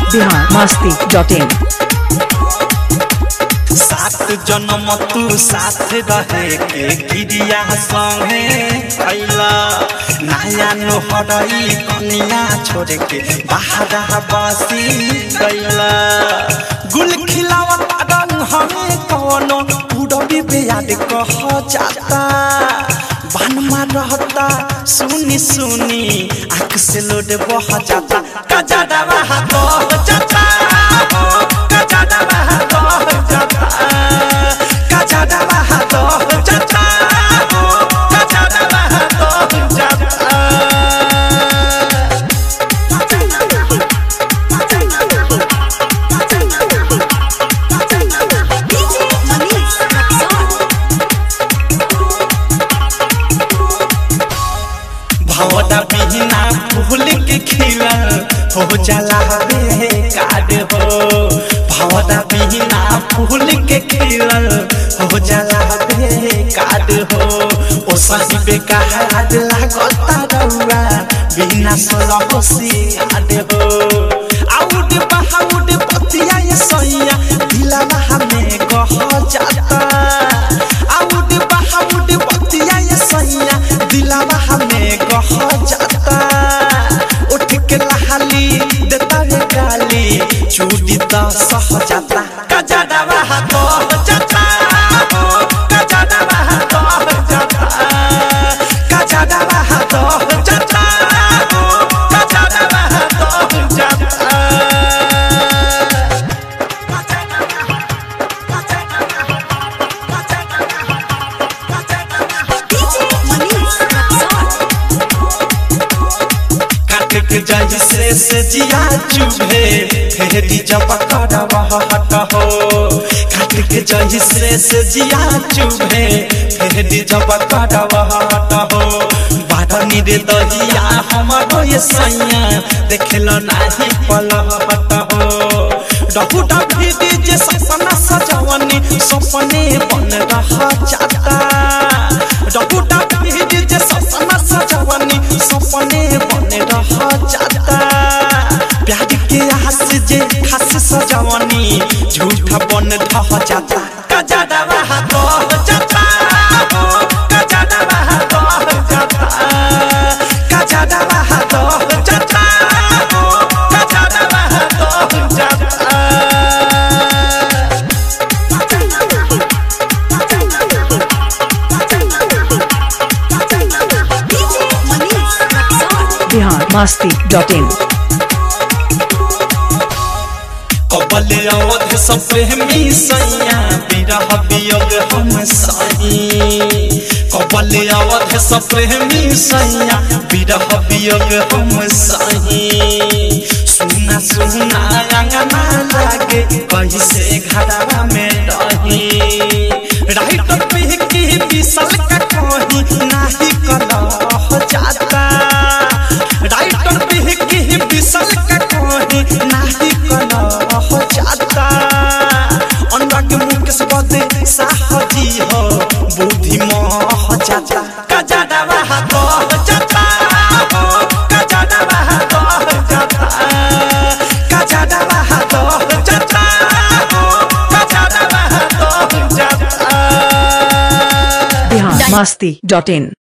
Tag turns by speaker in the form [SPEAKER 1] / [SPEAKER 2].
[SPEAKER 1] biharmasti.in
[SPEAKER 2] सात जन्म तू साथ रहे के गिरिया संगे कैला नया नोहरई कनिया छोड़ के बाहर बसी कैला गुल खिलावत रंग हमें कौनो उड़बी बेयाद कह जाता बानमा रहता सुनी सुनी आँख से लोड बह जाता कजरवा हाथ जाता कजरवा हाथ जाता कजरवा हाथ जाता कजरवा हाथ जाता भवदा बिना फूल के खिलल हो जाला बेकार हो भवदा बिना फूल के खिलल हो जाला बेकार हो ओ सही बेकार लागता रउआ बिना सोलह सियाद हो आउड बहाउड पतिया ये सैया दिलवा हमें कह जाता आउड बहाउड पतिया ये सैया दिलवा हमें कह जाता उठ के लहाली देता रे गाली चूड़ी तो सह जाता कजरवा हाथ जाता कजरवा हाथ जाता कजरवा हाथ जाता कजरवा हाथ जाता के जैसे से जिया चुभे फेरी जब करवा हट हो काट के जैसे से जिया चुभे फेरी जब करवा हट हो बाढ़नी रे दहिया हमारो ये सैया देखलो नाही पलहट हो डहु डभी जे सपना सजवनी सपने बन रहा जाता डहु डभी जे सपना सजवनी सपने बन रहा जाता प्यार के आस जे खास सजवनी झूठा बन ढह जाता कजरवा हाथ जाता कजरवा हाथ जाता कजरवा हाथ जाता कजरवा हाथ जाता
[SPEAKER 1] biharmasti.in
[SPEAKER 2] कबले अवध सब प्रेमी सैया बिरह वियोग हम सही कबले अवध सब प्रेमी सैया बिरह वियोग हम सही सुना सुना अंगना लागे कैसे घरवा में रही राइट पे की विसल का कहीं नाही कलह जाता राइट पे की विसल का कहीं नाही कलह जाता अनुराग मुकेश बदे साहजी हो बुद्धि मोह जाता कजरवा हाथ जाता कजरवा हाथ जाता कजरवा हाथ जाता कजरवा हाथ जाता
[SPEAKER 1] biharmasti.in